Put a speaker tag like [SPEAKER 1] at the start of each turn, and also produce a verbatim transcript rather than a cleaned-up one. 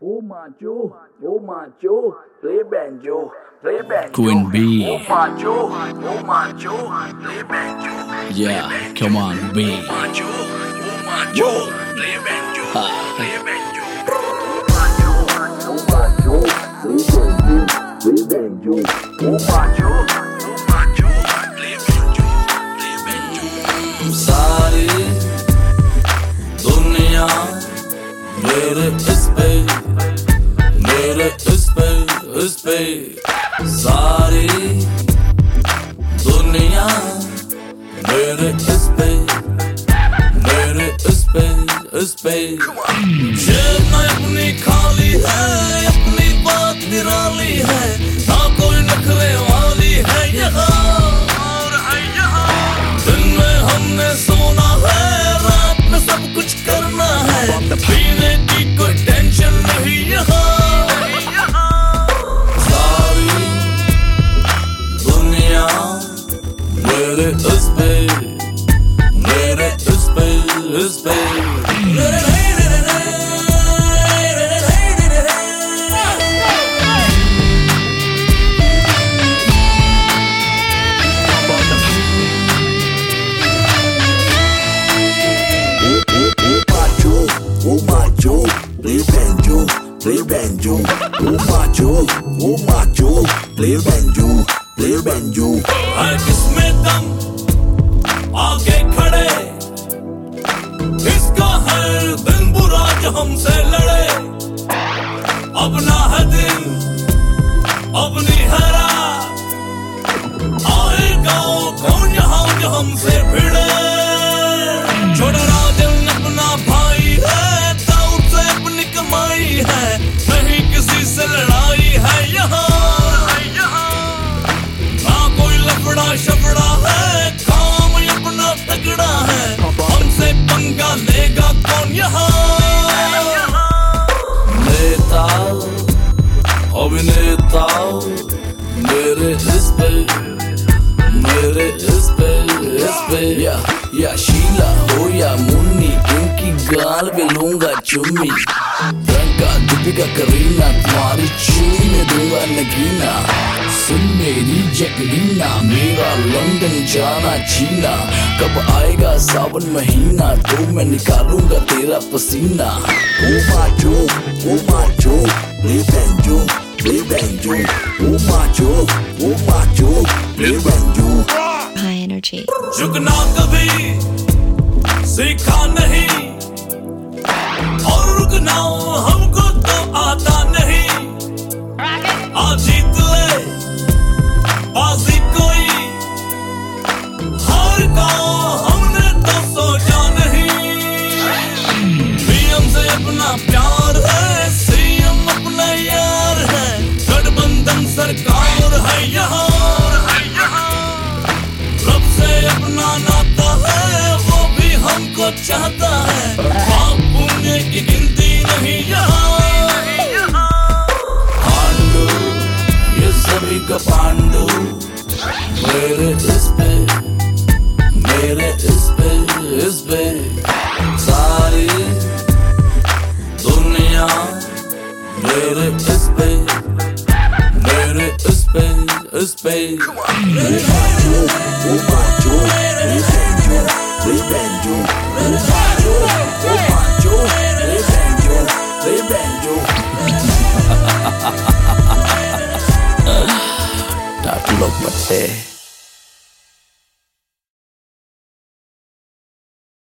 [SPEAKER 1] Oh macho, oh macho, play banjo, play banjo.
[SPEAKER 2] Queen B.
[SPEAKER 1] Oh macho, oh macho, play banjo.
[SPEAKER 2] Yeah, come on, B.
[SPEAKER 1] Oh macho, oh macho, play banjo, play banjo. Oh macho, oh macho, play banjo, play banjo. Oh macho, oh macho, play banjo, play banjo.
[SPEAKER 2] सारी दुनिया मेरे इस पे मेरे इस पे इस पे सारी दुनिया मेरे इस पे मेरे इस पे इस पे जेब में अपनी खाली है, अपनी बात निराली है, ना कोई नखरे वाली है यहाँ और है यहाँ। दिन में हमने सोना है, रात में सब कुछ करना है, पीने की कोई टेंशन नहीं यहाँ। सारी दुनिया मेरे इस पे मेरे इस पे इस पे
[SPEAKER 1] Oh macho, play banjo, play banjo. Oh macho, oh macho, play banjo, play banjo.
[SPEAKER 2] है किसमें दम आगे खड़े, इसका हर दिन बुरा जो हमसे लड़े। अपना है दिन अपनी है रात, आएगा कौन यहाँ जो हमसे भिड़े। छोटा राजन अपना भाई है, दाऊद से अपनी कमाई है, नहीं किसी से लड़ाई है यहाँ। ना कोई लफड़ा शफड़ा है, काम अपना तगड़ा है, हमसे पंगा लेगा कौन यहाँ। नेता अभिनेता मेरे इस पे मेरे इस पे इस पे या या शीला हो या मुन्नी, इनकी गाल पे लूंगा चुम्मी। प्रियंका दीपिका करीना, तुम्हारी चूड़ी में दूंगा नगीना। सुन मेरी जैकलीना, मेरा लंदन जाना जीना। कब आएगा सावन महीना, तो मैं निकालूंगा तेरा पसीना।
[SPEAKER 1] Oh macho, oh macho, play banjo, play banjo. Oh macho, oh macho, play banjo.
[SPEAKER 3] High energy.
[SPEAKER 2] झुकना कभी सीखा नहीं, और रुकना हमको तो आता नहीं। आज जीत ले बाजी कोई, हार का हमने तो सोचा नहीं। पीएम से अपना प्यार है, सीएम अपना यार है, गठबंधन सरकार है यहाँ। अपना नाता है, वो भी हमको चाहता है, पाप पुण्य की गिनती नहीं यहाँ। पांडु ये सभी का पांडु मेरे इस पे मेरे इस पे इस पे सारी दुनिया मेरे इस पे मेरे इस पे इस पे।
[SPEAKER 1] Oh macho, play banjo, play banjo. Oh macho, oh macho, play banjo, play banjo.
[SPEAKER 2] Taklog pate.